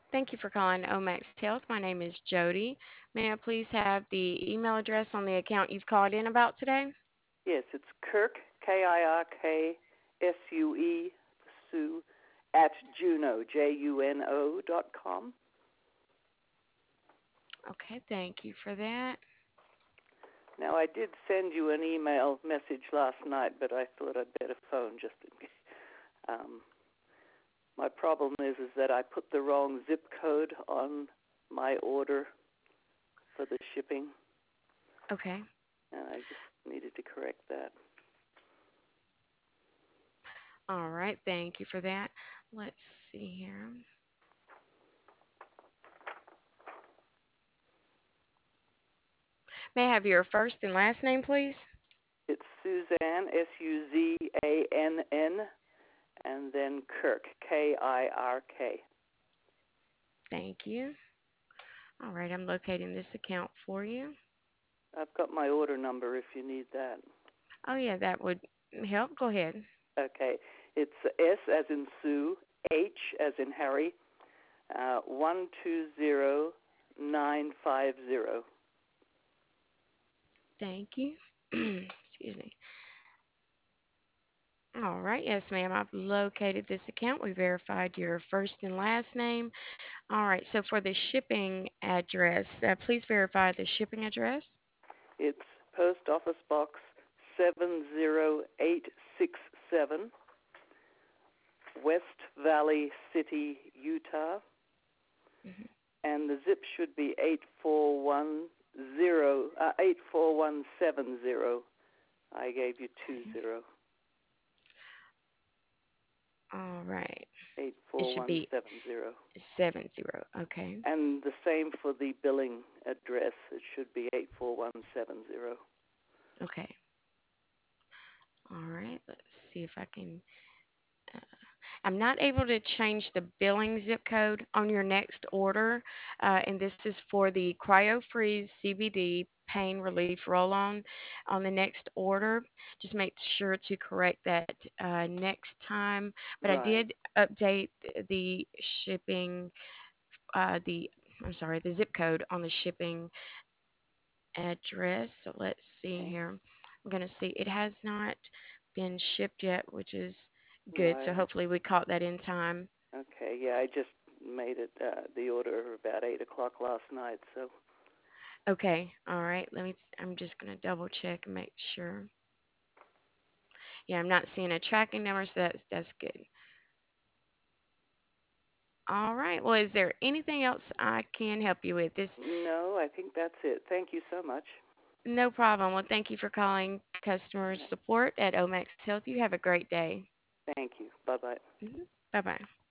Thank you for calling Omax Health. My name is Jody. May I please have the email address on the account you've called in about today? Yes, it's Kirk, Kirksue, Sue, at Juno, JUNO.com. Okay, thank you for that. Now, I did send you an email message last night, but I thought I'd better phone just in case. Um, my problem is that I put the wrong zip code on my order for the shipping, Okay. and I just needed to correct that. All right, thank you for that. Let's see here. May I have your first and last name, please? It's Suzanne, Suzann, and then Kirk, Kirk. Thank you. All right, I'm locating this account for you. I've got my order number if you need that. Oh, yeah, that would help. Go ahead. Okay, it's S as in Sue, H as in Harry, 120950. Thank you. Excuse me. All right, yes, ma'am. I've located this account. We verified your first and last name. All right, so for the shipping address, please verify the shipping address. It's Post Office Box 70867, West Valley City, Utah, Hmm. and the zip should be 84170. I gave you Okay. 20. All right. It should be 84170. 70. Okay. And the same for the billing address. It should be 84170. Okay. All right. Let's see if I can. Uh, I'm not able to change the billing zip code on your next order, and this is for the Cryo Freeze CBD pain relief roll on the next order. Just make sure to correct that next time. But I Right, did update the shipping, the I'm sorry, the zip code on the shipping address. So let's see okay, here. I'm gonna see. It has not been shipped yet, which is good. So right. hopefully we caught that in time. Okay, yeah, I just made it the order about 8 o'clock last night, so. Okay, all right. I'm just gonna double check and make sure. Yeah, I'm not seeing a tracking number, so that's good. All right. Well, is there anything else I can help you with? This No, I think that's it. Thank you so much. No problem. Well, thank you for calling customer support at Omax Health. You have a great day. Thank you. Bye-bye. Bye bye.